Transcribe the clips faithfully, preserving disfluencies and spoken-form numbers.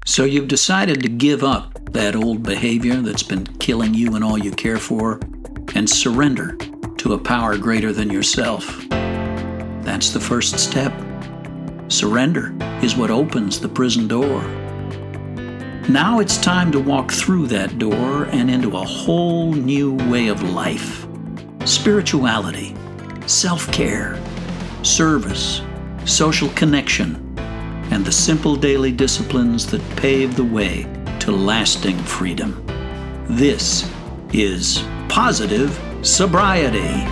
So you've decided to give up that old behavior that's been killing you and all you care for and surrender to a power greater than yourself. That's the first step. Surrender is what opens the prison door. Now it's time to walk through that door and into a whole new way of life. Spirituality, self-care, service, social connection, and the simple daily disciplines that pave the way to lasting freedom. This is Positive Sobriety.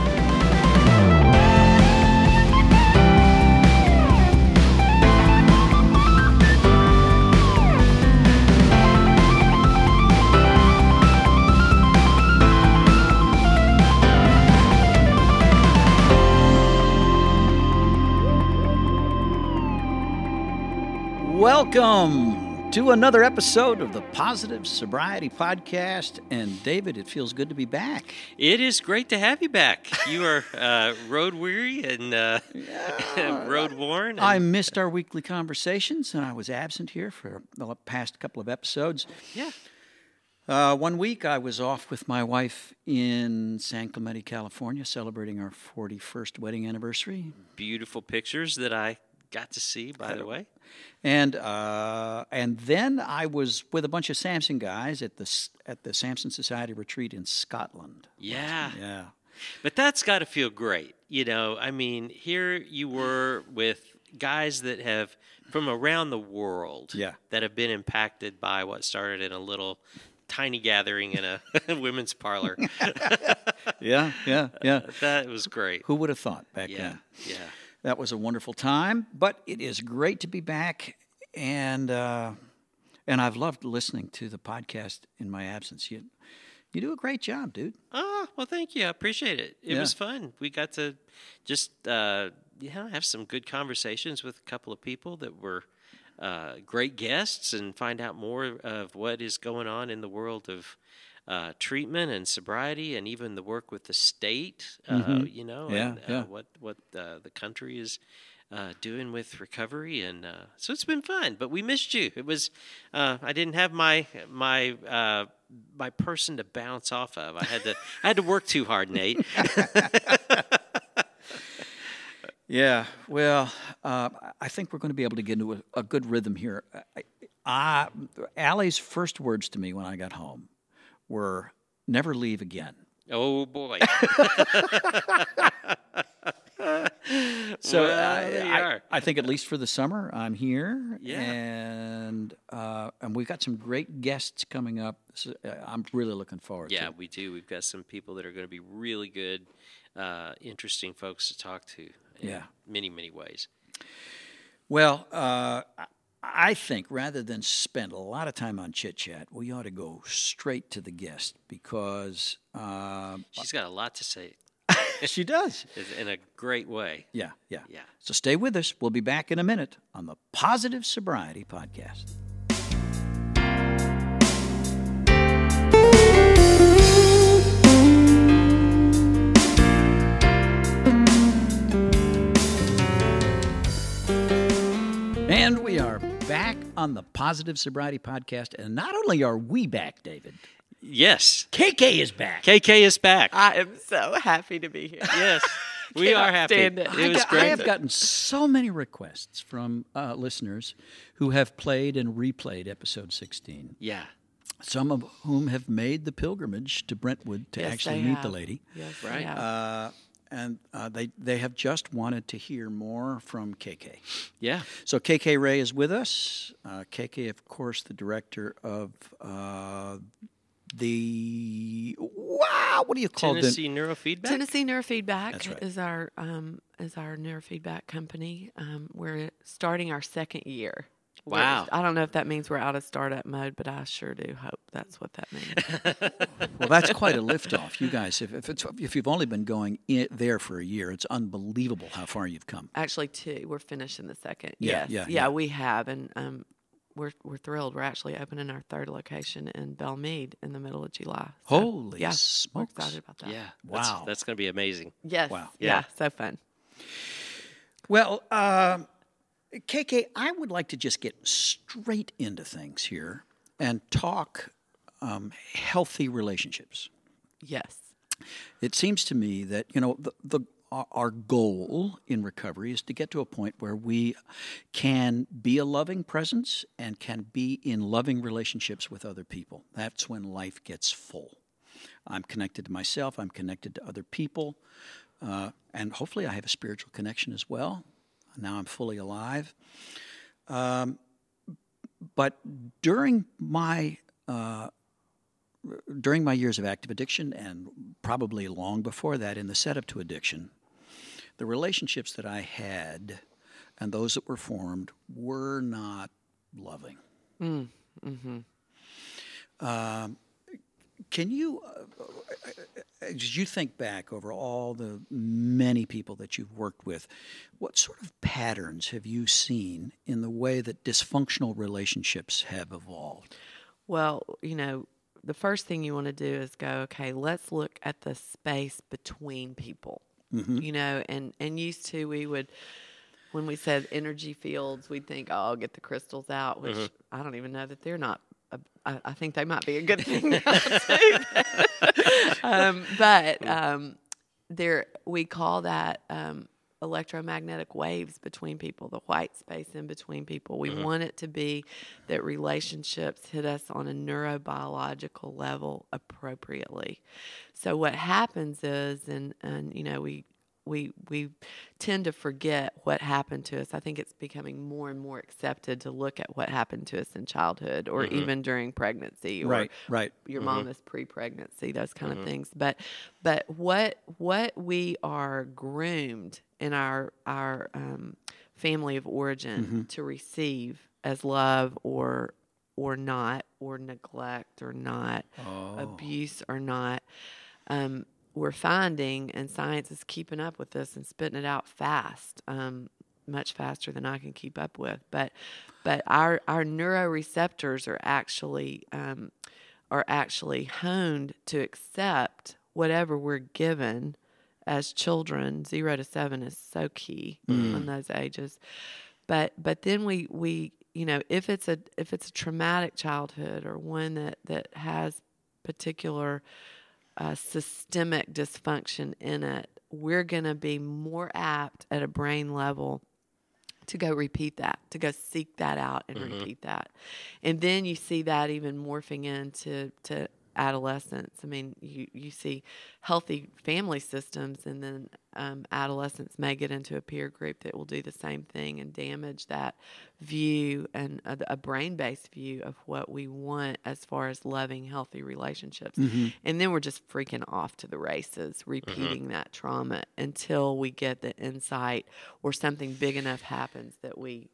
Welcome to another episode of the Positive Sobriety Podcast. And David, it feels good to be back. It is great to have you back. You are uh, road weary and uh, yeah, road worn. And... I missed our weekly conversations, and I was absent here for the past couple of episodes. Yeah. Uh, one week I was off with my wife in San Clemente, California, celebrating our forty-first wedding anniversary. Beautiful pictures that I got to see, by the way. And uh, and then I was with a bunch of Samson guys at the at the Samson Society retreat in Scotland. Yeah, yeah. But that's got to feel great, you know. I mean, here you were with guys that have from around the world, yeah. that have been impacted by what started in a little tiny gathering in a women's parlor. yeah, yeah, yeah. Uh, that was great. Who would have thought back yeah, then? Yeah. That was a wonderful time, but it is great to be back, and uh, and I've loved listening to the podcast in my absence. You you do a great job, dude. Oh, well, thank you. I appreciate it. It yeah. was fun. We got to just uh, yeah have some good conversations with a couple of people that were uh, great guests and find out more of what is going on in the world of Uh, treatment and sobriety, and even the work with the state, uh, mm-hmm. you know, yeah, and uh, yeah. what what uh, the country is uh, doing with recovery, and uh, so it's been fun. But we missed you. It was uh, I didn't have my my uh, my person to bounce off of. I had to I had to work too hard, Nate. yeah, well, uh, I think we're going to be able to get into a, a good rhythm here. I, I, Allie's first words to me when I got home were never leave again. Oh, boy. so well, I, there you I, are. I think at least for the summer, I'm here. Yeah. And uh, and we've got some great guests coming up. So, uh, I'm really looking forward yeah, to it. Yeah, we do. We've got some people that are going to be really good, uh, interesting folks to talk to in yeah. many, many ways. Well, uh, I think rather than spend a lot of time on chit-chat, we ought to go straight to the guest because... Uh, She's got a lot to say. She does. In a great way. Yeah, yeah. Yeah. So stay with us. We'll be back in a minute on the Positive Sobriety Podcast. And we are back on the Positive Sobriety Podcast. And not only are we back, David. Yes. K K is back. K K is back. I am so happy to be here. Yes. We are happy. Stand it. It I was got- great. I have gotten so many requests from uh, listeners who have played and replayed episode sixteen. Yeah. Some of whom have made the pilgrimage to Brentwood to Yes, actually they meet have. the lady. Yes, Right. they have. Uh, and uh, they, they have just wanted to hear more from K K. Yeah. So K K Ray is with us. Uh, K K, of course, the director of uh, the, wow, what do you call Tennessee it? Neurofeedback. Tennessee Neurofeedback That's right. is our um, is our neurofeedback company. Um, we're starting our second year. We're- Wow. I don't know if that means we're out of startup mode, but I sure do hope that's what that means. Well, that's quite a liftoff. You guys, if if, it's, if you've only been going in there for a year, it's unbelievable how far you've come. Actually, two. We're finishing the second. Yeah, yes. yeah, yeah, yeah. we have, and um, we're we're thrilled. We're actually opening our third location in Belmead in the middle of July. So, Holy yeah, smokes. We're excited about that. Yeah. Wow. That's, that's going to be amazing. Yes. Wow. Yeah. Yeah. So fun. Well, uh, K K, I would like to just get straight into things here and talk um, healthy relationships. Yes. It seems to me that, you know, the, the our goal in recovery is to get to a point where we can be a loving presence and can be in loving relationships with other people. That's when life gets full. I'm connected to myself. I'm connected to other people. Uh, and hopefully I have a spiritual connection as well. Now I'm fully alive. Um, but during my uh, during my years of active addiction, and probably long before that in the setup to addiction, the relationships that I had and those that were formed were not loving. Mm, mm-hmm. Um, can you, uh, as you think back over all the many people that you've worked with, what sort of patterns have you seen in the way that dysfunctional relationships have evolved? Well, you know, the first thing you want to do is go, okay, let's look at the space between people. Mm-hmm. You know, and, and used to we would, when we said energy fields, we'd think, oh, I'll get the crystals out, which mm-hmm. I don't even know that they're not. A, I, I think they might be a good thing now too. um, but um, there, we call that um, electromagnetic waves between people, the white space in between people. We mm-hmm. want it to be that relationships hit us on a neurobiological level appropriately. So what happens is, and, and you know, we we we tend to forget what happened to us. I think it's becoming more and more accepted to look at what happened to us in childhood or mm-hmm. even during pregnancy or right, right. your mm-hmm. mama's pre-pregnancy, those kind mm-hmm. of things. But but what what we are groomed in our our um, family of origin mm-hmm. to receive as love or or not, or neglect or not, oh. abuse or not, um, we're finding, and science is keeping up with this and spitting it out fast, um, much faster than I can keep up with. But but our our neuroreceptors are actually um, are actually honed to accept whatever we're given as children. Zero to seven is so key mm. in those ages. But but then we we you know if it's a if it's a traumatic childhood or one that that has particular uh, systemic dysfunction in it, we're going to be more apt at a brain level to go repeat that, to go seek that out and mm-hmm. repeat that. And then you see that even morphing into to adolescence. I mean, you, you see healthy family systems, and then um, adolescents may get into a peer group that will do the same thing and damage that view and a, a brain-based view of what we want as far as loving, healthy relationships. Mm-hmm. And then we're just freaking off to the races, repeating mm-hmm. that trauma until we get the insight or something big enough happens that we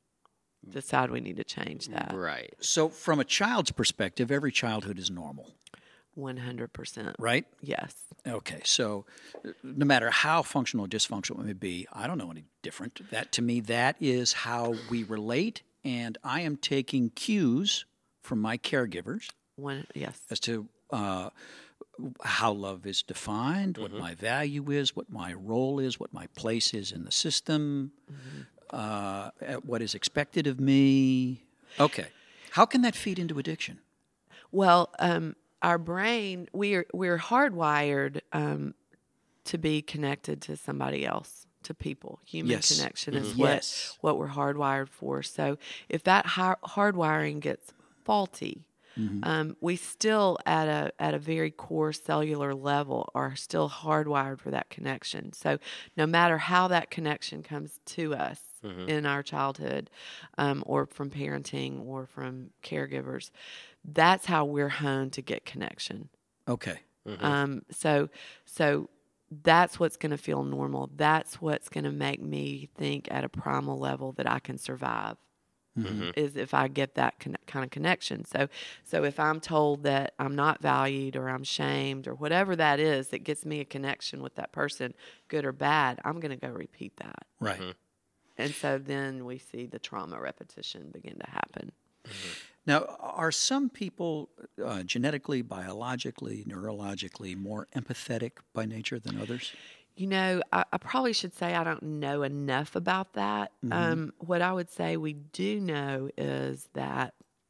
decide we need to change that. Right. So from a child's perspective, every childhood is normal. one hundred percent. Right? Yes. Okay. So no matter how functional or dysfunctional it may be, I don't know any different. That to me, that is how we relate, and I am taking cues from my caregivers. One, yes. As to uh, how love is defined, mm-hmm. what my value is, what my role is, what my place is in the system. Mm-hmm. Uh, what is expected of me. Okay. How can that feed into addiction? Well, um, our brain, we're we're hardwired um, to be connected to somebody else, to people. Human yes. connection mm-hmm. is what, yes. what we're hardwired for. So if that hard- hardwiring gets faulty, mm-hmm. um, we still, at a at a very core cellular level, are still hardwired for that connection. So no matter how that connection comes to us, mm-hmm. in our childhood, um, or from parenting or from caregivers, that's how we're honed to get connection. Okay. Mm-hmm. Um, so, so that's what's going to feel normal. That's what's going to make me think at a primal level that I can survive. Mm-hmm. Is if I get that con- kind of connection. So, so if I'm told that I'm not valued or I'm shamed or whatever that is that gets me a connection with that person, good or bad, I'm going to go repeat that. Right. Mm-hmm. And so then we see the trauma repetition begin to happen. Mm-hmm. Now, are some people uh, genetically, biologically, neurologically more empathetic by nature than others? You know, I, I probably should say I don't know enough about that. Mm-hmm. Um, what I would say we do know is that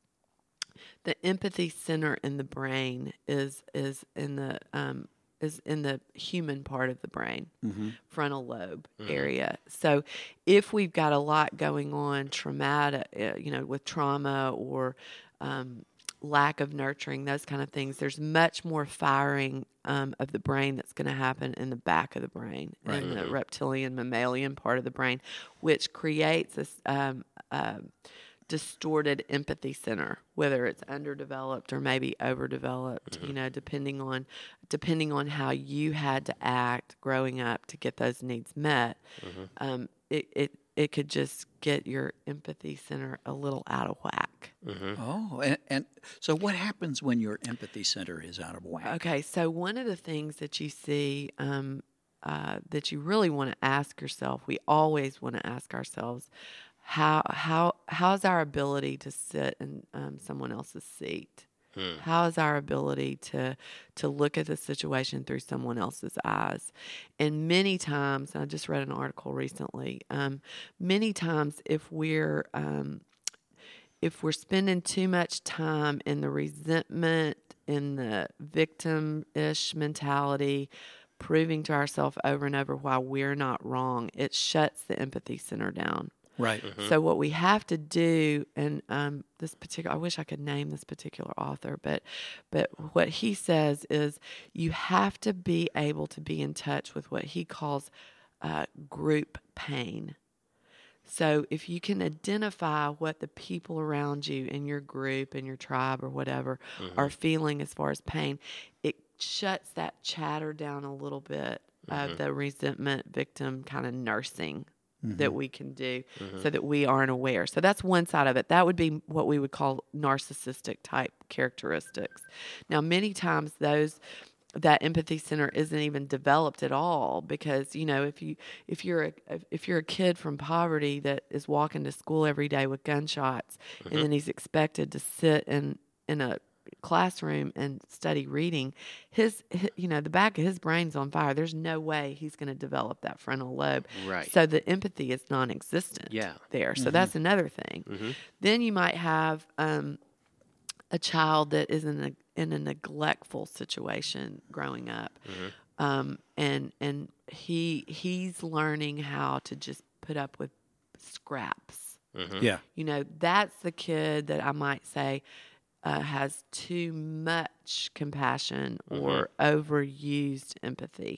the empathy center in the brain is is in the um, is in the human part of the brain, Mm-hmm. frontal lobe Mm-hmm. area. So, if we've got a lot going on, traumatic, uh, you know, with trauma or um, lack of nurturing, those kind of things, there's much more firing um, of the brain that's going to happen in the back of the brain, Right. in the Mhm. reptilian mammalian part of the brain, which creates this um, uh, distorted empathy center, whether it's underdeveloped or maybe overdeveloped. You know, depending on depending on how you had to act growing up to get those needs met. Um, it, it it could just get your empathy center a little out of whack. Oh, and, and so what happens when your empathy center is out of whack? Okay, so one of the things that you see um, uh, that you really want to ask yourself, we always want to ask ourselves, how how how's our ability to sit in um, someone else's seat? Hmm. How is our ability to to look at the situation through someone else's eyes? And many times, I just read an article recently. Um, many times, if we're um, if we're spending too much time in the resentment, in the victim-ish mentality, proving to ourselves over and over why we're not wrong, it shuts the empathy center down. Right. So what we have to do, and um, this particular, I wish I could name this particular author, but but what he says is you have to be able to be in touch with what he calls uh, group pain. So if you can identify what the people around you in your group, in your tribe or whatever Mm-hmm. are feeling as far as pain, it shuts that chatter down a little bit Mm-hmm. of the resentment victim kind of nursing that we can do Mm-hmm. so that we aren't aware. So that's one side of it. That would be what we would call narcissistic type characteristics. Now, many times those that empathy center isn't even developed at all because, you know, if you if you're a if you're a kid from poverty that is walking to school every day with gunshots and then he's expected to sit in in a classroom and study reading, his, his you know the back of his brain's on fire. There's no way he's going to develop that frontal lobe. Right. So the empathy is non-existent. Yeah. There. So that's another thing. Mm-hmm. Then you might have um, a child that is in a in a neglectful situation growing up, Mm-hmm. um, and and he he's learning how to just put up with scraps. Mm-hmm. Yeah. You know, that's the kid that I might say uh, has too much compassion or overused empathy.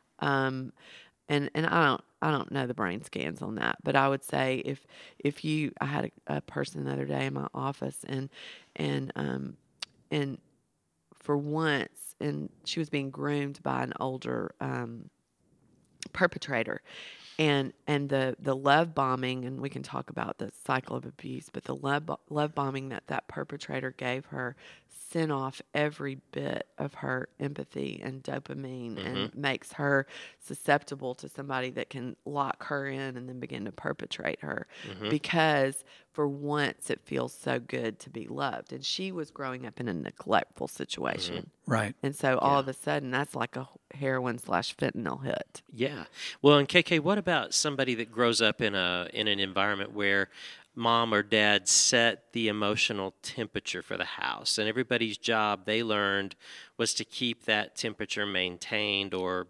Um, and and I don't I don't know the brain scans on that, but I would say if if you I had a, a person the other day in my office and and um and for once and she was being groomed by an older um, perpetrator. And and the, the love bombing, and we can talk about the cycle of abuse, but the love, love bombing that that perpetrator gave her sent off every bit of her empathy and dopamine Mm-hmm. and makes her susceptible to somebody that can lock her in and then begin to perpetrate her Mm-hmm. because for once it feels so good to be loved. And she was growing up in a neglectful situation. Right. And so all Yeah. of a sudden that's like a heroin slash fentanyl hit. Yeah. Well, and K K, what about somebody that grows up in a in an environment where mom or dad set the emotional temperature for the house, and everybody's job they learned was to keep that temperature maintained, or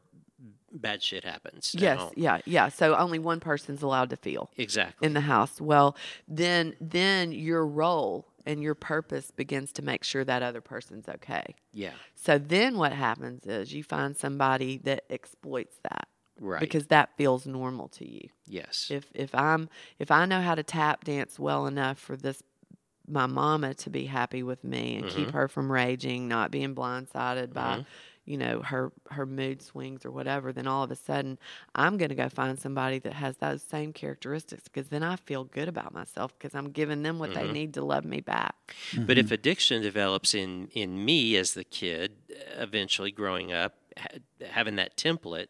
bad shit happens at Yes, home. yeah, yeah. So only one person's allowed to feel Exactly. in the house. Well, then then your role and your purpose begins to make sure that other person's okay. Yeah. So then what happens is you find somebody that exploits that. Right. Because that feels normal to you. yes. If if I'm if I know how to tap dance well enough for this my mama to be happy with me and keep her from raging, not being blindsided by, you know, her her mood swings or whatever, then all of a sudden I'm going to go find somebody that has those same characteristics because then I feel good about myself because I'm giving them what they need to love me back. But if addiction develops in, in me as the kid, eventually growing up, ha- having that template,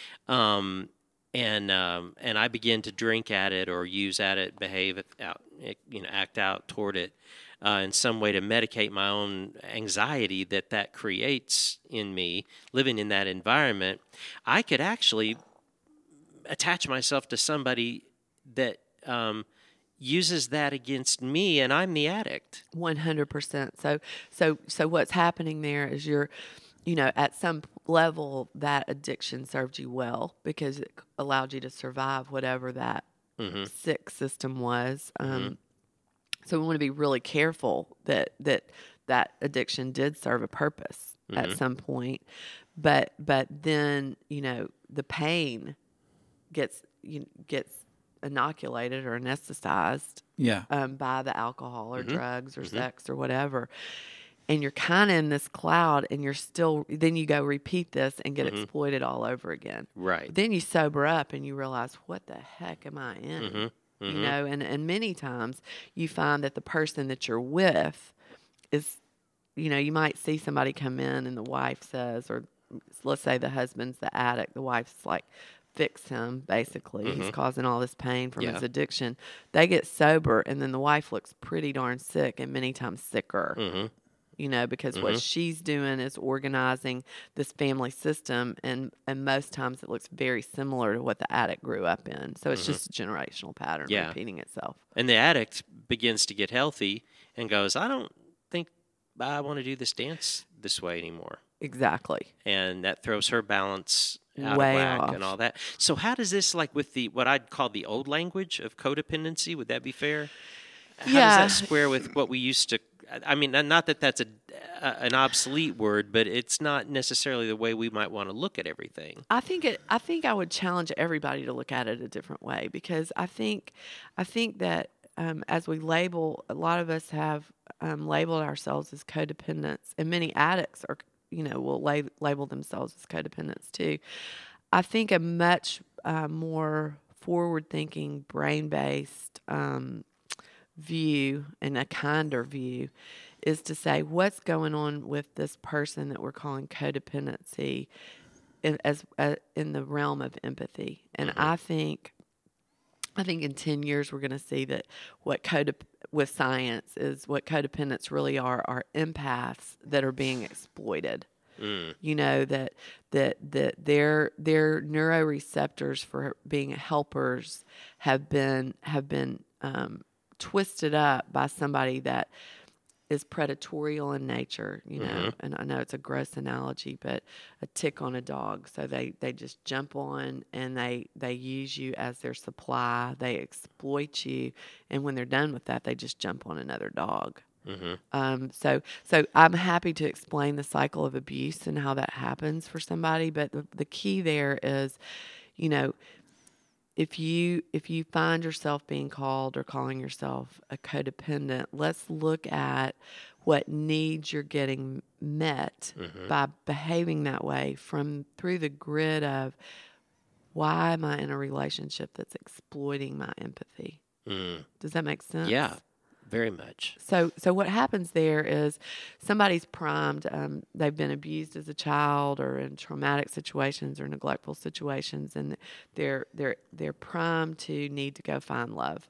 um, and um, and I begin to drink at it or use at it, behave it out, you know, act out toward it, uh, in some way to medicate my own anxiety that that creates in me, living in that environment, I could actually attach myself to somebody that um, uses that against me, and I'm the addict. one hundred percent. So, so, so what's happening there is you're, you know, at some level that addiction served you well because it allowed you to survive whatever that mm-hmm. sick system was. Um, mm-hmm. So we want to be really careful that that that addiction did serve a purpose mm-hmm. at some point, but but then you know the pain gets you gets inoculated or anesthetized yeah. um, by the alcohol or mm-hmm. drugs or mm-hmm. sex or whatever. And you're kind of in this cloud and you're still, then you go repeat this and get mm-hmm. exploited all over again. Right. But then you sober up and you realize, what the heck am I in? Mm-hmm. Mm-hmm. You know, and, and many times you find that the person that you're with is, you know, you might see somebody come in and the wife says, or let's say the husband's the addict, the wife's like, fix him, basically. Mm-hmm. He's causing all this pain from yeah. his addiction. They get sober, and then the wife looks pretty darn sick and many times sicker, mm-hmm. you know, because mm-hmm. what she's doing is organizing this family system, and, and most times it looks very similar to what the addict grew up in. So it's mm-hmm. just a generational pattern yeah. repeating itself. And the addict begins to get healthy and goes, I don't think I want to do this dance this way anymore. Exactly. And that throws her balance out Way of whack off. and all that. So how does this, like with the what I'd call the old language of codependency, would that be fair? How yeah. does that square with what we used to, I mean, not that that's a, a an obsolete word, but it's not necessarily the way we might want to look at everything. I think it, I think I would challenge everybody to look at it a different way, because I think, I think that um, as we label, a lot of us have um, labeled ourselves as codependents, and many addicts are, you know, will lab- label themselves as codependents too. I think a much uh, more forward-thinking, brain-based um, view and a kinder view is to say, what's going on with this person that we're calling codependency in, as uh, in the realm of empathy. And mm-hmm. I think, I think in ten years we're going to see that what codep- with science is what codependents really are are empaths that are being exploited. Mm. You know, that that that their their neuroreceptors for being helpers have been have been um, twisted up by somebody that is predatorial in nature, you know, mm-hmm. and I know it's a gross analogy, but a tick on a dog. So they, they just jump on and they, they use you as their supply. They exploit you. And when they're done with that, they just jump on another dog. Mm-hmm. Um, so, so I'm happy to explain the cycle of abuse and how that happens for somebody. But the, the key there is, you know, If you if you find yourself being called or calling yourself a codependent, let's look at what needs you're getting met mm-hmm. by behaving that way from through the grid of why am I in a relationship that's exploiting my empathy? Mm. Does that make sense? Yeah. Very much. So, so what happens there is somebody's primed. Um, they've been abused as a child, or in traumatic situations, or neglectful situations, and they're they're they're primed to need to go find love.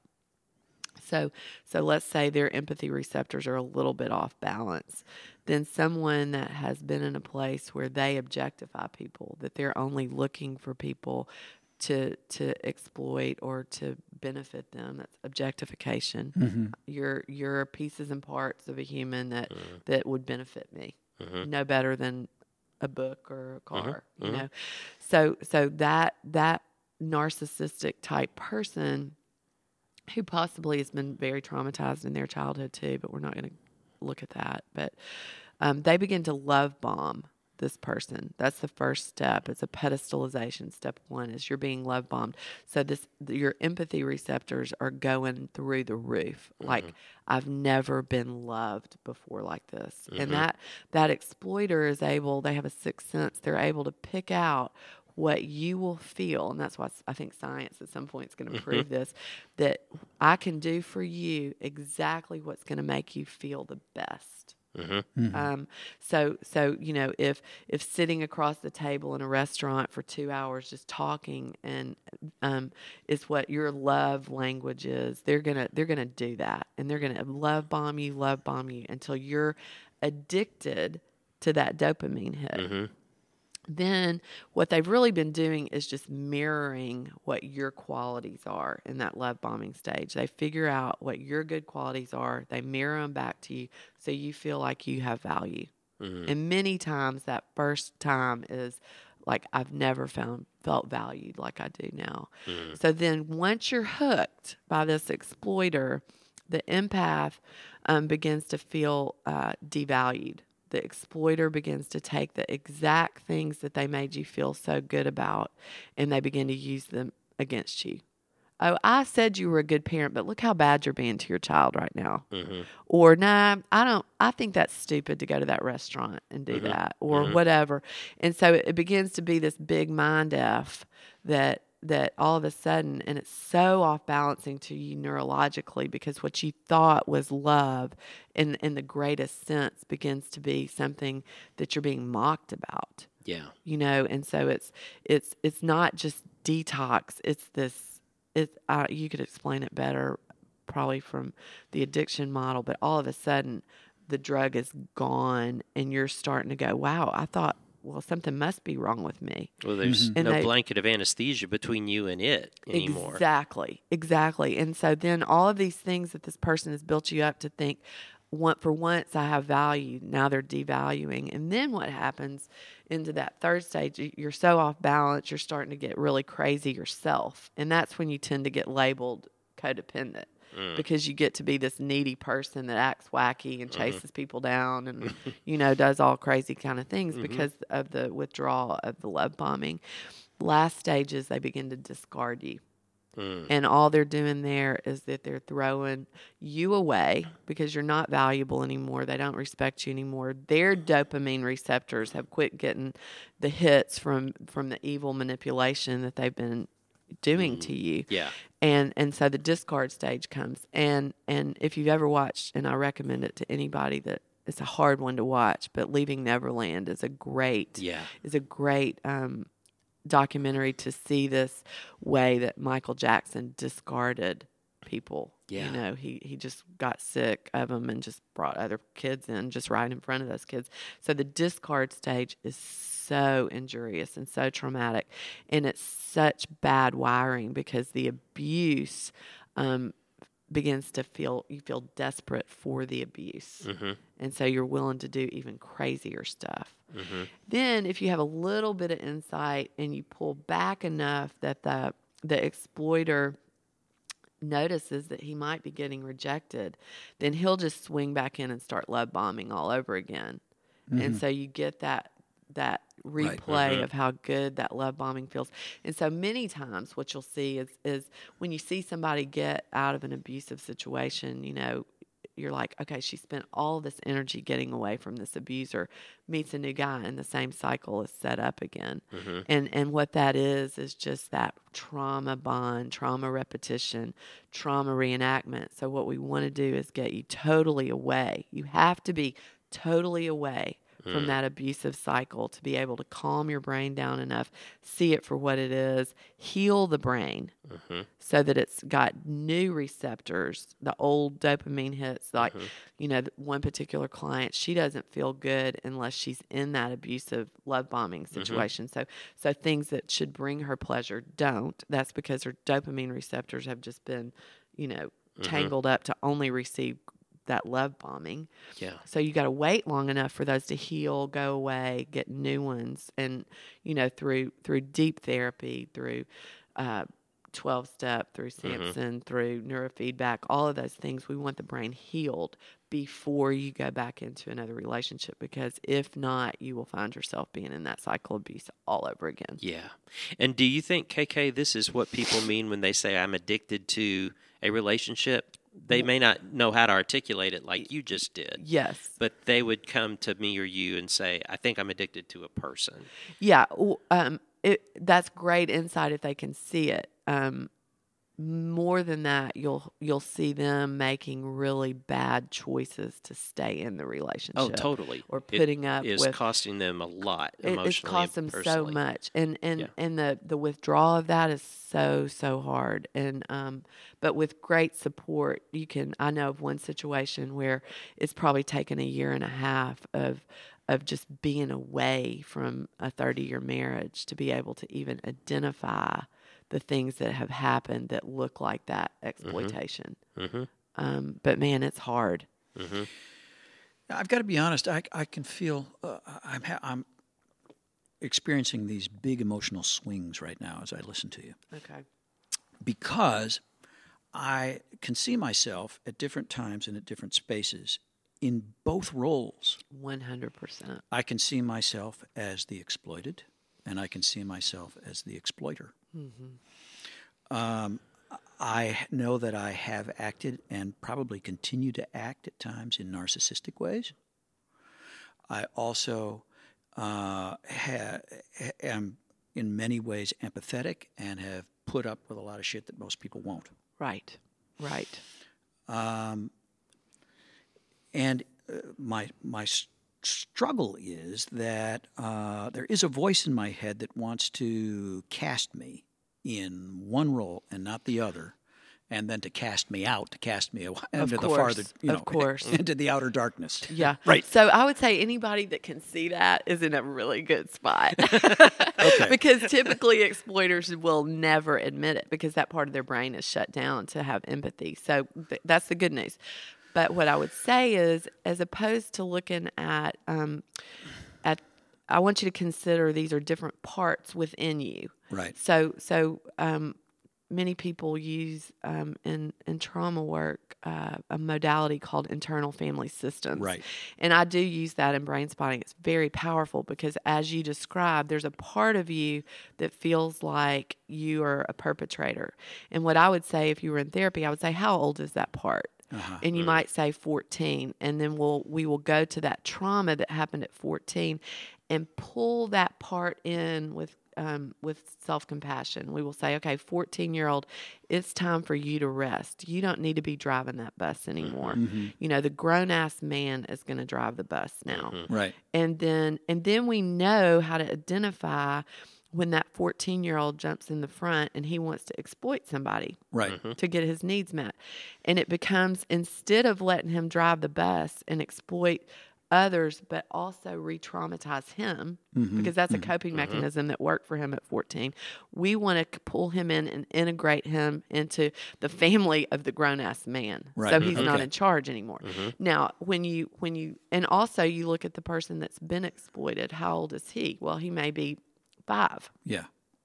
So, so let's say their empathy receptors are a little bit off balance. Then someone that has been in a place where they objectify people, that they're only looking for people to to exploit or to benefit them. That's objectification. Mm-hmm. You're you're pieces and parts of a human that mm-hmm. that would benefit me. Mm-hmm. No better than a book or a car, mm-hmm. you know. So so that that narcissistic type person who possibly has been very traumatized in their childhood too, but we're not going to look at that. But um, they begin to love bomb this person. That's the first step. It's a pedestalization. Step one is you're being love bombed. So this, your empathy receptors are going through the roof. Mm-hmm. Like, I've never been loved before like this. Mm-hmm. And that, that exploiter is able, they have a sixth sense. They're able to pick out what you will feel. And that's why I think science at some point is going to prove mm-hmm. this, that I can do for you exactly what's going to make you feel the best. Mm-hmm. Mm-hmm. Um, so, so you know, if if sitting across the table in a restaurant for two hours just talking and um, is what your love language is, they're gonna they're gonna do that, and they're gonna love bomb you, love bomb you until you're addicted to that dopamine hit. Mm-hmm. Then what they've really been doing is just mirroring what your qualities are in that love bombing stage. They figure out what your good qualities are. They mirror them back to you so you feel like you have value. Mm-hmm. And many times that first time is like, I've never found felt valued like I do now. Mm-hmm. So then once you're hooked by this exploiter, the empath um, begins to feel uh, devalued. The exploiter begins to take the exact things that they made you feel so good about, and they begin to use them against you. Oh, I said you were a good parent, but look how bad you're being to your child right now. Mm-hmm. Or, nah, I don't, I think that's stupid to go to that restaurant and do Mm-hmm. that, or Mm-hmm. whatever. And so it, it begins to be this big mind F that, that all of a sudden, and it's so off balancing to you neurologically, because what you thought was love in, in the greatest sense begins to be something that you're being mocked about, Yeah. you know? And so it's, it's, it's not just detox. It's this, it's, uh, you could explain it better probably from the addiction model, but all of a sudden the drug is gone and you're starting to go, wow, I thought, well, something must be wrong with me. Well, there's And no they- blanket of anesthesia between you and it anymore. Exactly, exactly. And so then all of these things that this person has built you up to think, one, for once I have value, now they're devaluing. And then what happens into that third stage, you- you're so off balance, you're starting to get really crazy yourself. And that's when you tend to get labeled codependent. Mm. Because you get to be this needy person that acts wacky and chases people down and, you know, does all crazy kind of things Mhm. because of the withdrawal of the love bombing. Last stages, they begin to discard you. Mm. And all they're doing there is that they're throwing you away because you're not valuable anymore. They don't respect you anymore. Their dopamine receptors have quit getting the hits from, from the evil manipulation that they've been doing to you. Yeah. And and so the discard stage comes. And and if you've ever watched, and I recommend it to anybody, that it's a hard one to watch, but Leaving Neverland is a great Yeah. is a great um, documentary to see this way that Michael Jackson discarded people. Yeah. You know, he, he just got sick of them and just brought other kids in just right in front of those kids. So the discard stage is so injurious and so traumatic. And it's such bad wiring because the abuse um, begins to feel, you feel desperate for the abuse. Mm-hmm. And so you're willing to do even crazier stuff. Mm-hmm. Then if you have a little bit of insight and you pull back enough that the the exploiter notices that he might be getting rejected, then he'll just swing back in and start love bombing all over again. Mm-hmm. And so you get that that Right. replay Mhm. of how good that love bombing feels. And so many times what you'll see is is when you see somebody get out of an abusive situation, you know, you're like, okay, she spent all this energy getting away from this abuser, meets a new guy, and the same cycle is set up again. Mm-hmm. And and what that is is just that trauma bond, trauma repetition, trauma reenactment. So what we want to do is get you totally away. You have to be totally away from Mm. that abusive cycle to be able to calm your brain down enough, see it for what it is, heal the brain Mm-hmm. so that it's got new receptors, the old dopamine hits. Like, Mhm. you know, th- one particular client, she doesn't feel good unless she's in that abusive love bombing situation. So, so things that should bring her pleasure don't. That's because her dopamine receptors have just been, you know, Mhm. tangled up to only receive that love bombing. Yeah. So you got to wait long enough for those to heal, go away, get new ones, and you know through through deep therapy, through uh, twelve step, through Samson, through neurofeedback, all of those things. We want the brain healed before you go back into another relationship, because if not, you will find yourself being in that cycle of abuse all over again. Yeah. And do you think, K K, this is what people mean when they say I'm addicted to a relationship? They may not know how to articulate it like you just did, Yes. but they would come to me or you and say, I think I'm addicted to a person. Yeah, w- um, it, that's great insight if they can see it. Um, more than that, you'll you'll see them making really bad choices to stay in the relationship. Oh, totally. Or putting it up is with costing them a lot it, emotionally. it's cost them and so personally. much, and and Yeah. and the the withdrawal of that is so so hard. And um, but with great support, you can. I know of one situation where it's probably taken a year and a half of of just being away from a thirty year marriage to be able to even identify the things that have happened that look like that exploitation. Mm-hmm. Um, but man, it's hard. Mm-hmm. I've got to be honest. I, I can feel uh, I'm ha- I'm experiencing these big emotional swings right now as I listen to you, Okay. because I can see myself at different times and at different spaces in both roles. One hundred percent. I can see myself as the exploited, and I can see myself as the exploiter. Mm-hmm. Um, I know that I have acted and probably continue to act at times in narcissistic ways. I also uh, ha- am in many ways empathetic and have put up with a lot of shit that most people won't. Right. Right. Um, and uh, my my s- struggle is that uh, there is a voice in my head that wants to cast me in one role and not the other, and then to cast me out, to cast me away, into the course, farther, you know, of course. into the outer darkness. Yeah. Right. So I would say anybody that can see that is in a really good spot. Okay. Because typically exploiters will never admit it because that part of their brain is shut down to have empathy. So th- that's the good news. But what I would say is, as opposed to looking at, um, at, I want you to consider these are different parts within you. Right. So, so um, many people use um, in in trauma work uh, a modality called internal family systems. Right. And I do use that in brain spotting. It's very powerful because, as you described, there's a part of you that feels like you are a perpetrator. And what I would say, if you were in therapy, I would say, how old is that part? Uh-huh. And you mm. might say fourteen, and then we'll we will go to that trauma that happened at fourteen, and pull that part in with um, with self-compassion. We will say, okay, fourteen-year-old, it's time for you to rest. You don't need to be driving that bus anymore. Mm-hmm. You know, the grown-ass man is going to drive the bus now. Mm-hmm. Right. And then and then we know how to identify when that fourteen-year-old jumps in the front and he wants to exploit somebody. Right. Mm-hmm. To get his needs met. And it becomes, instead of letting him drive the bus and exploit others, but also re-traumatize him, Mm-hmm. because that's mm-hmm. a coping Mm-hmm. mechanism that worked for him at fourteen. We want to pull him in and integrate him into the family of the grown-ass man. Right. So he's Mhm. not Okay. in charge anymore. Mm-hmm. Now, when you, when you, and also you look at the person that's been exploited, how old is he? Well, he may be five. Yeah.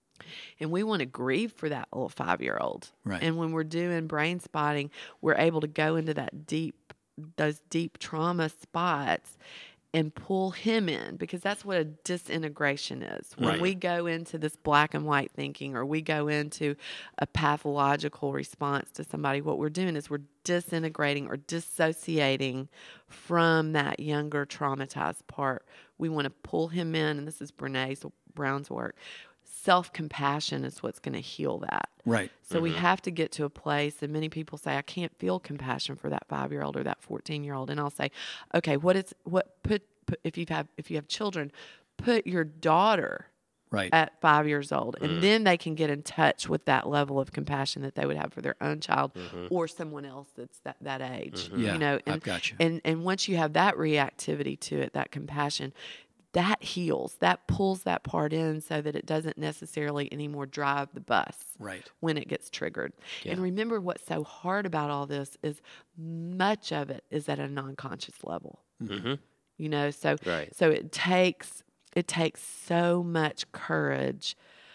And we want to grieve for that little five-year-old. Right. And when we're doing brain spotting, we're able to go into that deep, those deep trauma spots and pull him in, because that's what a disintegration is. When Right. we go into this black and white thinking, or we go into a pathological response to somebody, what we're doing is we're disintegrating or dissociating from that younger traumatized part. We want to pull him in, and this is Brené Brown's work. Self-compassion is what's going to heal that. Right. So mm-hmm. we have to get to a place, and many people say, I can't feel compassion for that five-year-old or that fourteen-year-old. And I'll say, okay, what is what put, put if you have if you have children, put your daughter Right. at five years old, and Mm-hmm. then they can get in touch with that level of compassion that they would have for their own child Mm-hmm. or someone else that's that, that age. Mm-hmm. Yeah. You know, and, I've got you. and and once you have that reactivity to it, that compassion, that heals, that pulls that part in so that it doesn't necessarily anymore drive the bus Right. when it gets triggered. Yeah. And remember, what's so hard about all this is much of it is at a non-conscious level. Mm-hmm. You know, so Right. so it takes it takes so much courage.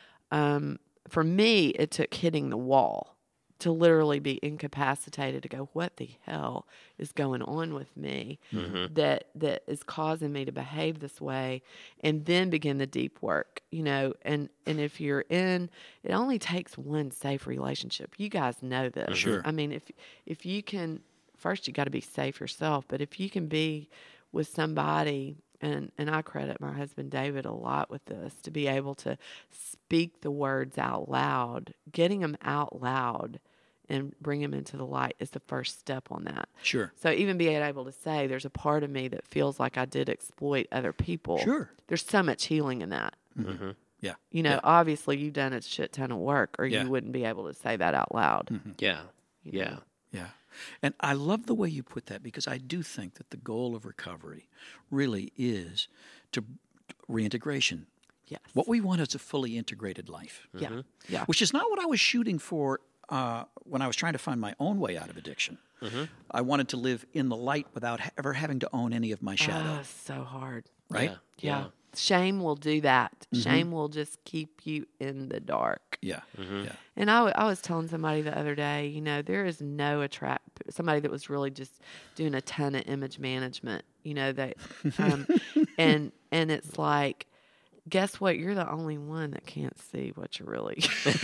Um, for me, it took hitting the wall to literally be incapacitated to go, what the hell is going on with me Mm-hmm. that that is causing me to behave this way, and then begin the deep work, you know. And and if you're in, it only takes one safe relationship. You guys know this. Sure. I mean, if if you can, first you got to be safe yourself, but if you can be with somebody and and I credit my husband David a lot with this, to be able to speak the words out loud. Getting them out loud and bring them into the light is the first step on that. Sure. So even being able to say, there's a part of me that feels like I did exploit other people. Sure. There's so much healing in that. Mm-hmm. Yeah. You know, Yeah. obviously you've done a shit ton of work, or Yeah. you wouldn't be able to say that out loud. Mm-hmm. Yeah. you Yeah. know. Yeah. And I love the way you put that, because I do think that the goal of recovery really is to reintegration. Yes. What we want is a fully integrated life, Yeah. Yeah. which is not what I was shooting for uh, when I was trying to find my own way out of addiction. Mm-hmm. I wanted to live in the light without ha- ever having to own any of my shadow, Oh, so hard. right? Yeah. Yeah. Shame will do that. Mm-hmm. Shame will just keep you in the dark. Yeah. Yeah. And I, w- I was telling somebody the other day, you know, there is no attract, somebody that was really just doing a ton of image management, you know, that, um, and, and it's like, guess what? You're the only one that can't see what you're really,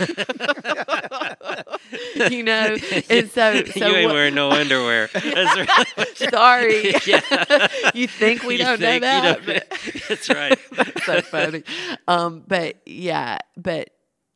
you know? And so, so you ain't what- wearing no underwear. That's really what you're- sorry. Yeah. You think we You don't think know you that? don't- but- That's right. That's so funny. Um, but yeah, but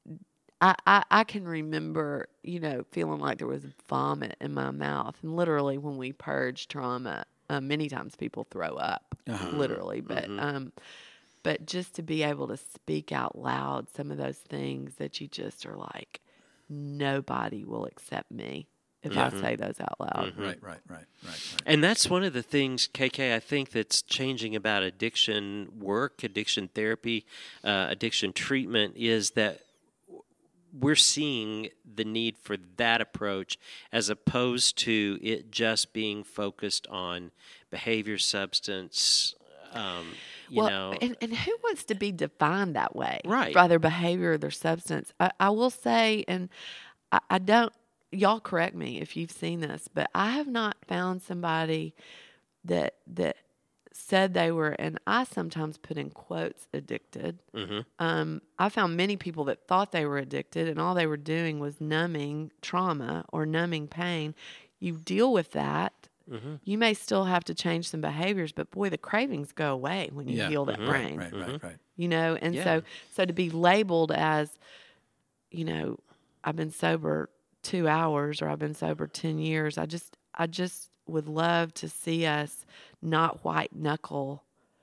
I, I I can remember, you know, feeling like there was vomit in my mouth, and literally when we purge trauma, um, many times people throw up, Uh-huh. literally. But um, but just to be able to speak out loud some of those things that you just are like, nobody will accept me if I say those out loud. Right, right, right, right, right. And that's one of the things, K K, I think that's changing about addiction work, addiction therapy, uh, addiction treatment, is that we're seeing the need for that approach as opposed to it just being focused on behavior, substance, um, you well, know. and, and who wants to be defined that way? Right. By their behavior or their substance. I, I will say, and I, I don't, y'all correct me if you've seen this, but I have not found somebody that that said they were, and I sometimes put in quotes, addicted. Mhm. Um, I found many people that thought they were addicted, and all they were doing was numbing trauma or numbing pain. You deal with that. Mm-hmm. You may still have to change some behaviors, but boy, the cravings go away when you Yeah. heal that Mhm. brain. Right, right, right. You know, and Yeah. so so to be labeled as, you know, I've been sober two hours or I've been sober ten years. I just I just would love to see us not white knuckle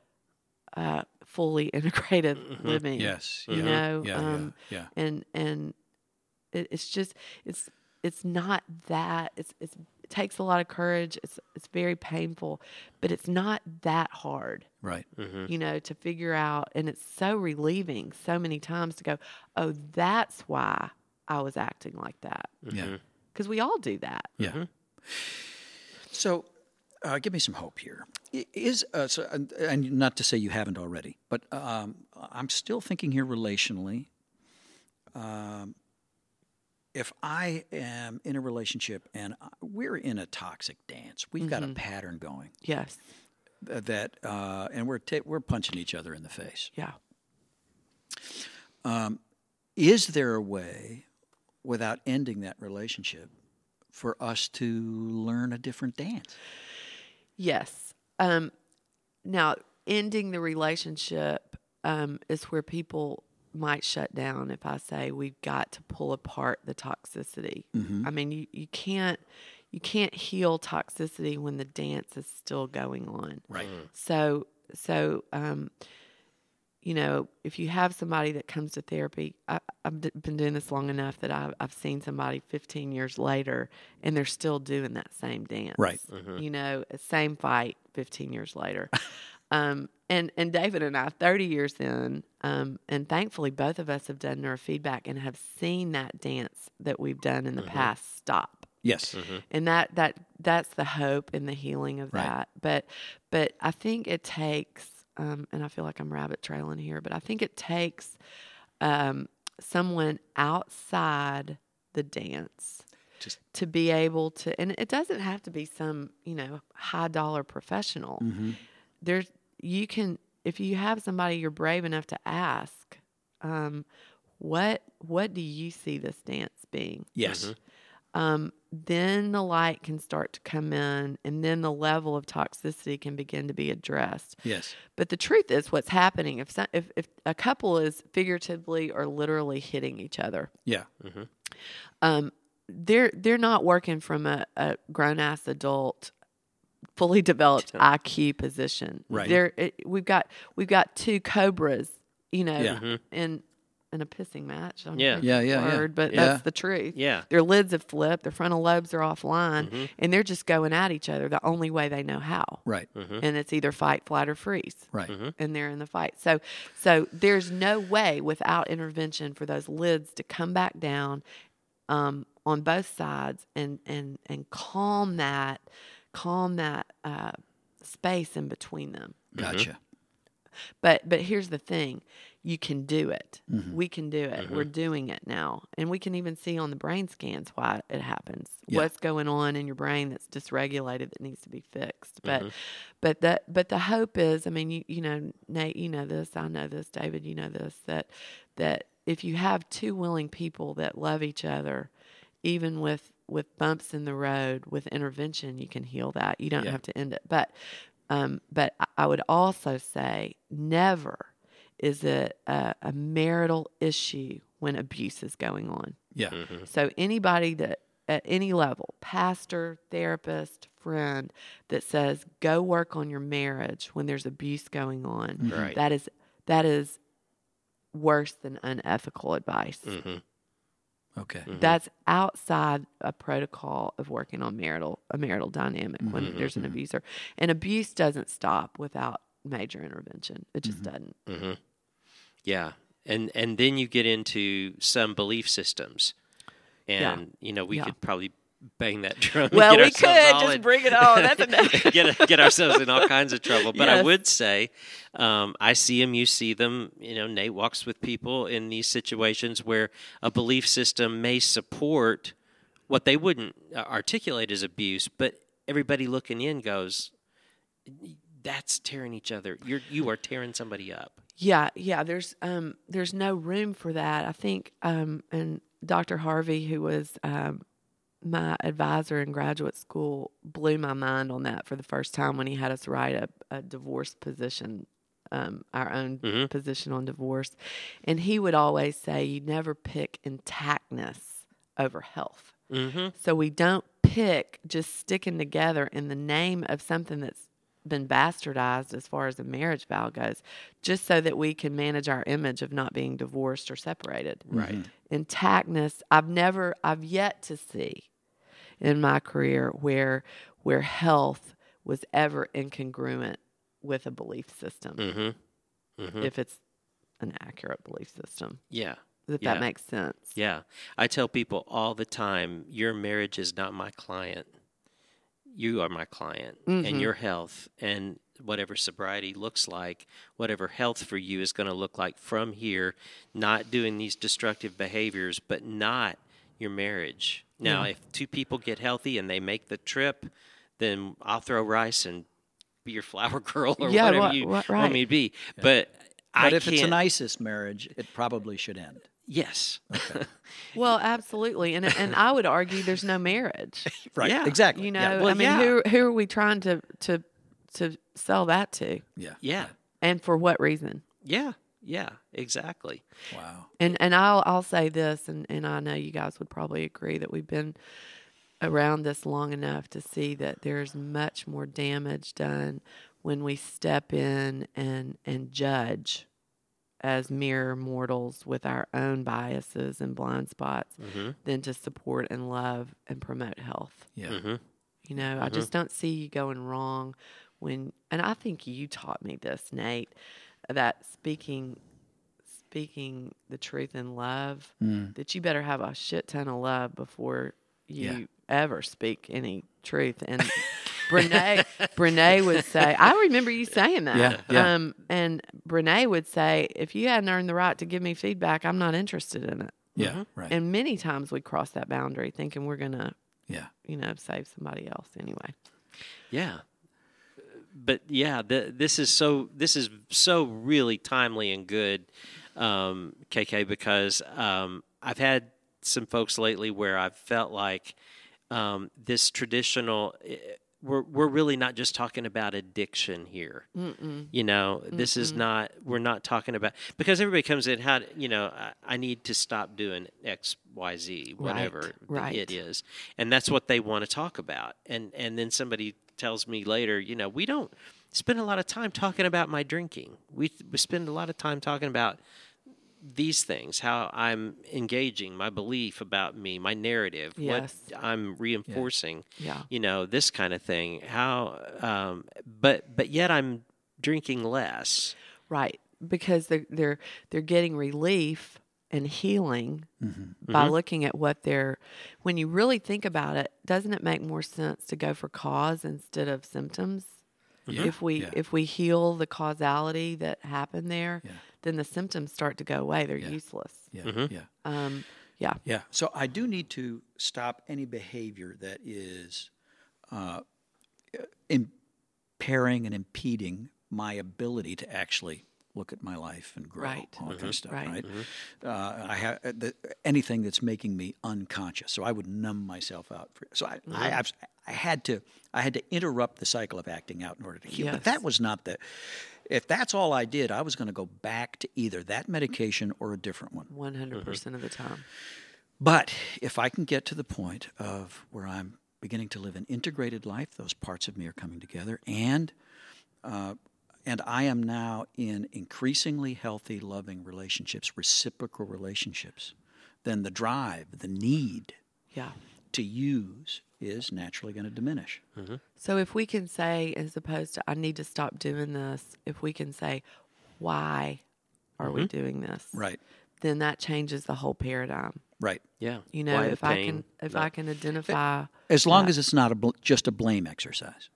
uh, fully integrated living. Yes. You yeah, know, yeah, um, yeah, and and it, it's just it's it's not that it's it's it takes a lot of courage. It's it's very painful, but it's not that hard. yeah. Right. You know, to figure out, and it's so relieving so many times to go, oh, that's why I was acting like that. Yeah. Because we all do that. Yeah. So, uh, give me some hope here. I- Is uh, so, and, and not to say you haven't already, but um, I'm still thinking here relationally. Um, if I am in a relationship and I- we're in a toxic dance, we've got a pattern going Yes. th- that, uh, and we're ta- we're punching each other in the face. Yeah. Is there a way, without ending that relationship, for us to learn a different dance? Yes. Um, now, ending the relationship um, is where people might shut down if I say we've got to pull apart the toxicity. I mean, you, you can't you can't heal toxicity when the dance is still going on. Right. So so um, you know, if you have somebody that comes to therapy, I, I've d- been doing this long enough that I've, I've seen somebody fifteen years later and they're still doing that same dance. Right. You know, same fight fifteen years later. um, and, and David and I, thirty years in, um, and thankfully both of us have done neurofeedback and have seen that dance that we've done in the past stop. Yes. And that, that that's the hope and the healing of Right. that. But but I think it takes, um, and I feel like I'm rabbit trailing here, but I think it takes um, someone outside the dance Just to be able to, and it doesn't have to be some, you know, high dollar professional. There's, you can, if you have somebody you're brave enough to ask, um, what, what do you see this dance being? yes. um, then the light can start to come in, and then the level of toxicity can begin to be addressed. Yes. But the truth is, what's happening if some, if, if a couple is figuratively or literally hitting each other, Yeah. um, they're they're not working from a, a grown ass adult, fully developed I Q position. Right. They're it, we've got we've got two cobras, you know, Yeah. in in a pissing match. I'm Yeah. afraid Yeah, of the yeah, yeah. word, but Yeah. that's the truth. Yeah. Their lids have flipped, their frontal lobes are offline, and they're just going at each other the only way they know how. Right. And it's either fight, flight, or freeze. Right. And they're in the fight. So, so there's no way without intervention for those lids to come back down um, on both sides and and and calm that, calm that uh, space in between them. Gotcha. But but here's the thing. You can do it. Mm-hmm. We can do it. We're doing it now. And we can even see on the brain scans why it happens. Yeah. What's going on in your brain that's dysregulated that needs to be fixed. But but that but the hope is, I mean, you you know, Nate, you know this, I know this, David, you know this, that that if you have two willing people that love each other, even with with bumps in the road, with intervention, you can heal that. You don't Yeah. have to end it. But um, but I- I would also say never is it a, a marital issue when abuse is going on. Yeah. So anybody that at any level, pastor, therapist, friend, that says go work on your marriage when there's abuse going on, Right. that is that is worse than unethical advice. Mm-hmm. Okay. That's outside a protocol of working on marital a marital dynamic when there's an abuser. And abuse doesn't stop without major intervention. It just doesn't. Mm-hmm. Yeah, and and then you get into some belief systems, and Yeah. you know we Yeah. could probably bang that drum. Well, and get we ourselves could all just in- bring it on. That's enough. get get ourselves in all kinds of trouble. But I Yes. would say, um, I see them. You see them. You know, Nate walks with people in these situations where a belief system may support what they wouldn't uh, articulate as abuse, but everybody looking in goes, "That's tearing each other. You're you are tearing somebody up." Yeah, yeah. There's um there's no room for that. I think um and Doctor Harvey, who was um my advisor in graduate school, blew my mind on that for the first time when he had us write a, a divorce position, um, our own Mhm. position on divorce. And he would always say, you never pick intactness over health. Mm-hmm. So we don't pick just sticking together in the name of something that's been bastardized as far as a marriage vow goes, just so that we can manage our image of not being divorced or separated. Right. Intactness, I've never, I've yet to see in my career where where health was ever incongruent with a belief system, Mm-hmm. Mm-hmm. if it's an accurate belief system. Yeah. If Yeah. that makes sense. Yeah. I tell people all the time, your marriage is not my client. You are my client, Mhm. and your health and whatever sobriety looks like, whatever health for you is going to look like from here, not doing these destructive behaviors, but not your marriage. Now, Yeah. if two people get healthy and they make the trip, then I'll throw rice and be your flower girl or Yeah, whatever what- you what- want right. me to be. But I But if can't. it's an ISIS marriage, it probably should end. Yes. Well, absolutely, and and I would argue there's no marriage. Right. Yeah. Exactly. You know, Yeah. Well, I mean, yeah. who who are we trying to to to sell that to, Yeah. Yeah. and for what reason? Yeah. Yeah. Exactly. Wow. And and I'll I'll say this, and, and I know you guys would probably agree that we've been around this long enough to see that there's much more damage done when we step in and and judge as mere mortals with our own biases and blind spots Mm-hmm. than to support and love and promote health. Yeah. Mm-hmm. You know, I just don't see you going wrong when, and I think you taught me this, Nate, that speaking, speaking the truth in love, Mm. that you better have a shit ton of love before you Yeah. ever speak any truth. And Brene, Brene would say, I remember you saying that. Yeah, yeah. Um, and Brene would say, if you hadn't earned the right to give me feedback, I'm not interested in it. Yeah. Mhm. Right. And many times we cross that boundary thinking we're going to, yeah. you know, save somebody else anyway. Yeah. But yeah, the, this is so this is so really timely and good, um, K K, because um, I've had some folks lately where I've felt like um, this traditional. We're we're really not just talking about addiction here. Mm-mm. You know, this Mm-mm. is not. We're not talking about because everybody comes in. How you know? I, I need to stop doing X, Y, Z, whatever Right. it is, and that's what they want to talk about. And and then somebody tells me later, you know, we don't spend a lot of time talking about my drinking. We, we spend a lot of time talking about these things, how I'm engaging, my belief about me, my narrative, Yes. what I'm reinforcing, Yeah. you know, this kind of thing. How, um, but but yet I'm drinking less. Right. Because they're they're they're getting relief and healing Mm-hmm. by Mhm. looking at what they're. When you really think about it, doesn't it make more sense to go for cause instead of symptoms? Yeah. If we Yeah. if we heal the causality that happened there, Yeah. then the symptoms start to go away. They're Yeah. useless. Yeah. Mhm. Yeah. Um, yeah. Yeah. So I do need to stop any behavior that is uh, impairing and impeding my ability to actually look at my life and grow, Right. all that kind of stuff. Right. Right. Uh, I have the, anything that's making me unconscious. So I would numb myself out. For, so I, I, I've, I had to, I had to interrupt the cycle of acting out in order to heal. But Yes. that was not the. If that's all I did, I was going to go back to either that medication or a different one. One hundred percent of the time. But if I can get to the point of where I'm beginning to live an integrated life, those parts of me are coming together, and uh, and I am now in increasingly healthy, loving relationships, reciprocal relationships, then the drive, the need Yeah. to use is naturally going to diminish. So if we can say, as opposed to I need to stop doing this, if we can say, why are we doing this? Right, Then that changes the whole paradigm. right. Yeah. You know, Why the if I pain? can if Not- I can identify As long that. as it's not a bl- just a blame exercise.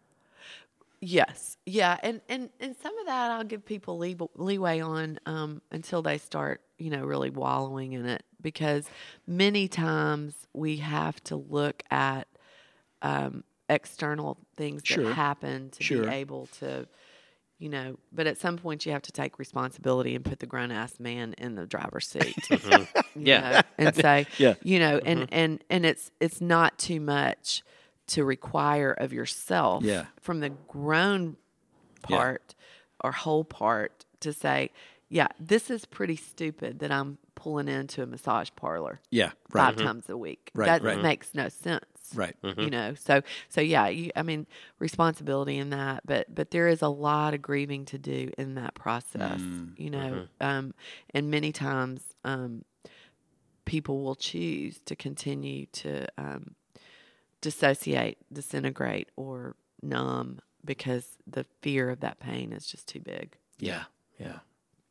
Yes, yeah, and and and some of that I'll give people lee- leeway on um, until they start, you know, really wallowing in it, because many times we have to look at um, external things Sure. that happen to Sure. be able to, you know. But at some point, you have to take responsibility and put the grown ass man in the driver's seat. you Yeah. know, and say, Yeah. you know, and and and it's it's not too much to require of yourself Yeah. from the grown Yeah. part or whole part to say, yeah, this is pretty stupid that I'm pulling into a massage parlor Yeah, five right, times a week. Right, that right. makes no sense. right. You know, so so yeah, you, I mean, responsibility in that, but but there is a lot of grieving to do in that process. Mm, You know, um, and many times um, people will choose to continue to um, dissociate, disintegrate, or numb because the fear of that pain is just too big. Yeah, yeah.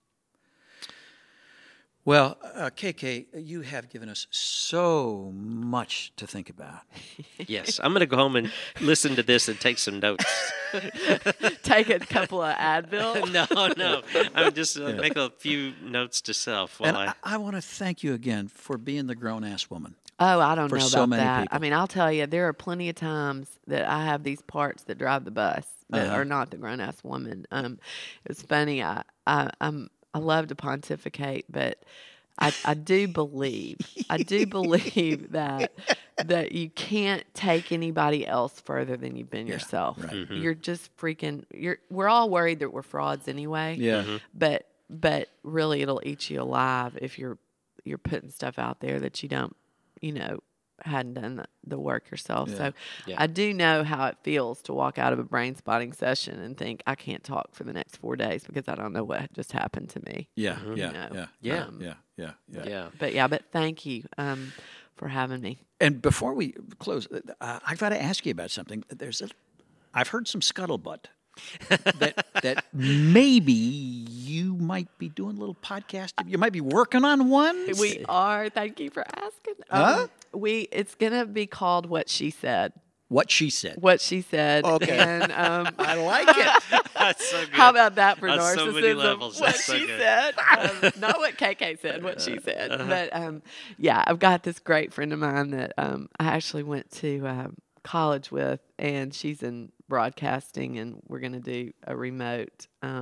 Well, uh, K K, you have given us so much to think about. Yes. I'm going to go home and listen to this and take some notes. Take a couple of Advil. no, no. I'm just uh, make a few notes to self while And I. I, I want to thank you again for being the grown-ass woman. Oh, I don't For know so about many that. people. I mean, I'll tell you, there are plenty of times that I have these parts that drive the bus that Uh-huh. are not the grown ass woman. Um, it's funny. I, I, I'm, I love to pontificate, but I, I do believe, I do believe that that you can't take anybody else further than you've been yourself. right. Mm-hmm. You're just freaking. You're. We're all worried that we're frauds anyway. Yeah. But but really, it'll eat you alive if you're you're putting stuff out there that you don't, you know, hadn't done the, the work yourself. Yeah. So Yeah. I do know how it feels to walk out of a brain spotting session and think I can't talk for the next four days because I don't know what just happened to me. Yeah, yeah, know. yeah, Yeah. Um, yeah, yeah, yeah. Yeah. But yeah, but thank you um, for having me. And before we close, uh, I've got to ask you about something. There's a, I've heard some scuttlebutt that that maybe you might be doing a little podcast. You might be working on one. We are. Thank you for asking. Huh? Um, we it's gonna be called What She Said. What she said. What She Said. Okay. And um, I like it. That's so good. how about that for On narcissism? so many levels. What That's so she good. said, um, not what K K said. What she said. But um, yeah, I've got this great friend of mine that um, I actually went to um, college with, and she's in broadcasting, and we're going to do a remote um,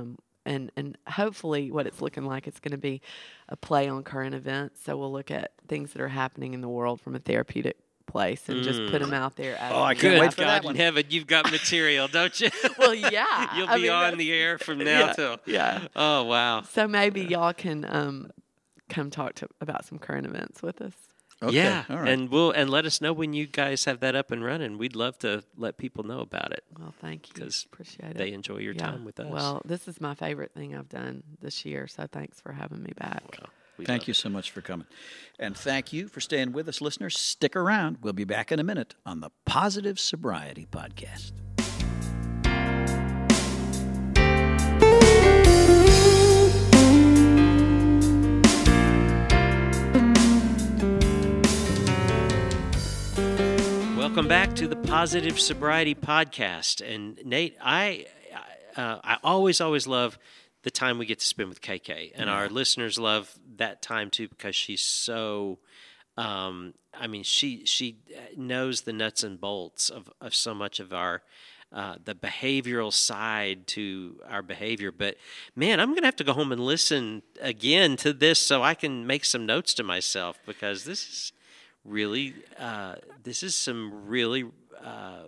and, and hopefully what it's looking like, it's going to be a play on current events. So we'll look at things that are happening in the world from a therapeutic place and mm. just put them out there. As oh, I can't wait wait for God that in one. heaven, you've got material, don't you? Well, yeah. You'll I be mean, on the air from now yeah, till. Yeah. Oh, wow. So maybe y'all can um, come talk to about some current events with us. Okay. Yeah, all right. and we'll and let us know when you guys have that up and running. We'd love to let people know about it. Well, thank you. 'Cause appreciate it. They enjoy your Yeah. time with us. Well, this is my favorite thing I've done this year, so thanks for having me back. Well, we Thank love you it. so much for coming. And thank you for staying with us, listeners. Stick around. We'll be back in a minute on the Positive Sobriety Podcast. Welcome back to the Positive Sobriety Podcast. And Nate, I uh, I always, always love the time we get to spend with K K. And Yeah. our listeners love that time, too, because she's so, um, I mean, she she knows the nuts and bolts of, of so much of our, uh, the behavioral side to our behavior. But, man, I'm going to have to go home and listen again to this so I can make some notes to myself, because this is really, uh, this is some really uh,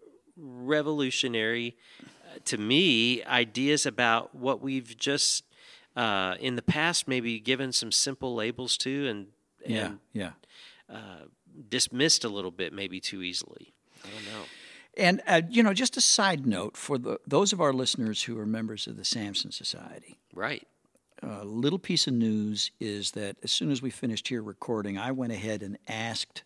revolutionary, uh, to me, ideas about what we've just, uh, in the past, maybe given some simple labels to and, Yeah, and yeah. uh, dismissed a little bit maybe too easily. I don't know. And, uh, you know, just a side note for the, those of our listeners who are members of the Samson Society. Right. A little piece of news is that as soon as we finished here recording, I went ahead and asked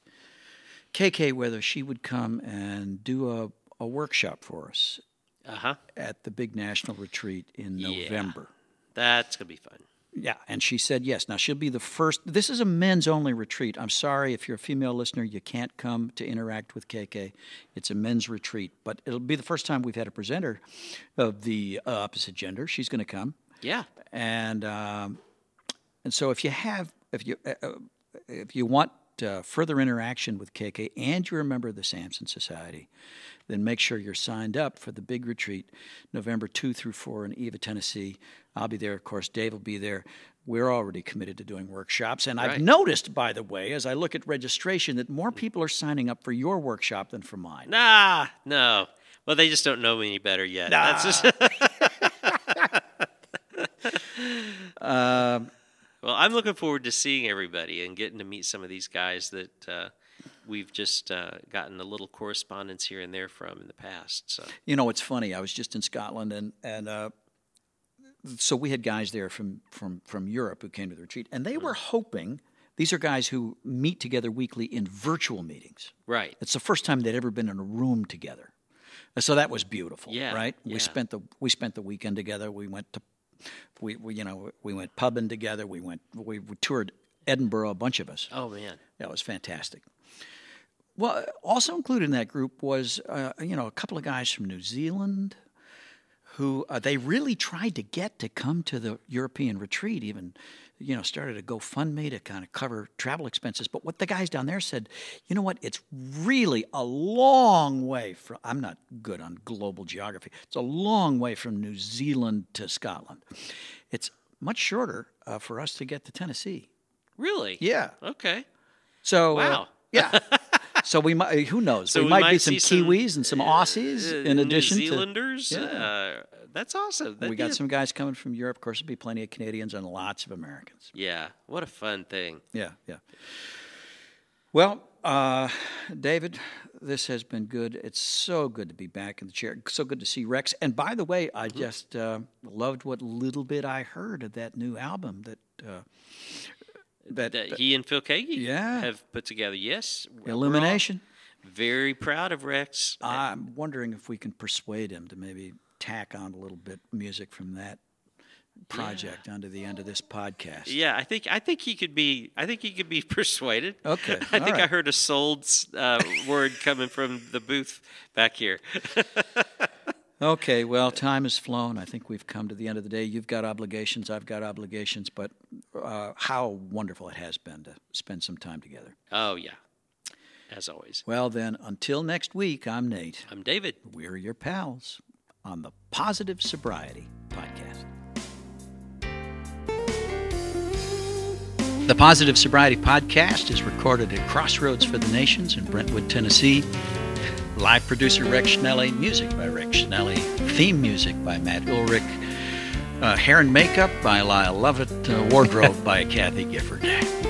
K K whether she would come and do a, a workshop for us Uh-huh. at the big national retreat in Yeah. November. That's going to be fun. Yeah, and she said yes. Now, she'll be the first. This is a men's-only retreat. I'm sorry if you're a female listener, you can't come to interact with K K. It's a men's retreat, but it'll be the first time we've had a presenter of the uh, opposite gender. She's going to come. Yeah. And um, and so if you have if you uh, uh, if you want uh, further interaction with K K and you're a member of the Samson Society, then make sure you're signed up for the big retreat, November two through four in Eva, Tennessee. I'll be there, of course. Dave will be there. We're already committed to doing workshops, and I've Right. noticed, by the way, as I look at registration, that more people are signing up for your workshop than for mine. Nah, no. Well, they just don't know me any better yet. Nah. That's just. Um, Well, I'm looking forward to seeing everybody and getting to meet some of these guys that uh, we've just uh, gotten a little correspondence here and there from in the past. So You know, it's funny. I was just in Scotland, and and uh, so we had guys there from, from, from Europe who came to the retreat, and they were hoping. These are guys who meet together weekly in virtual meetings. right, It's the first time they'd ever been in a room together, and so that was beautiful. Yeah, right. yeah. We spent the we spent the weekend together. We went to we, we you know we went pubbing together. We went we, we toured Edinburgh, a bunch of us. oh man, That was fantastic. Well, also included in that group was, uh, you know, a couple of guys from New Zealand who uh, they really tried to get to come to the European retreat, even, you know, started a GoFundMe to kind of cover travel expenses. But what the guys down there said, you know what, it's really a long way from, I'm not good on global geography, it's a long way from New Zealand to Scotland. It's much shorter uh, for us to get to Tennessee. really? Yeah. Okay. So, uh, Wow. yeah. So we might, who knows? So we, we might, might be some see some, Kiwis and some Aussies Uh, in addition New Zealanders. to. Uh, that's awesome. We That'd got be a- some guys coming from Europe. Of course, there'll be plenty of Canadians and lots of Americans. Yeah. What a fun thing. Yeah, yeah. Well, uh, David, this has been good. It's so good to be back in the chair. So good to see Rex. And by the way, I Mm-hmm. just uh, loved what little bit I heard of that new album that uh, that, That that he and Phil Kagi Yeah. have put together. Yes. we're all Illumination. Very proud of Rex. I'm wondering if we can persuade him to maybe tack on a little bit music from that project onto the end of this podcast. Yeah, I think I think he could be. I think he could be persuaded. Okay, I all think I right. heard a sold uh, word coming from the booth back here. Okay, well, time has flown. I think we've come to the end of the day. You've got obligations, I've got obligations, but uh, how wonderful it has been to spend some time together. Oh yeah, as always. Well, then, until next week, I'm Nate. I'm David. We're your pals on the Positive Sobriety Podcast. The Positive Sobriety Podcast is recorded at Crossroads for the Nations in Brentwood, Tennessee. Live producer Rex Schnelly, music by Rex Schnelly, theme music by Matt Ulrich, uh, hair and makeup by Lyle Lovett, uh, wardrobe by Kathy Gifford.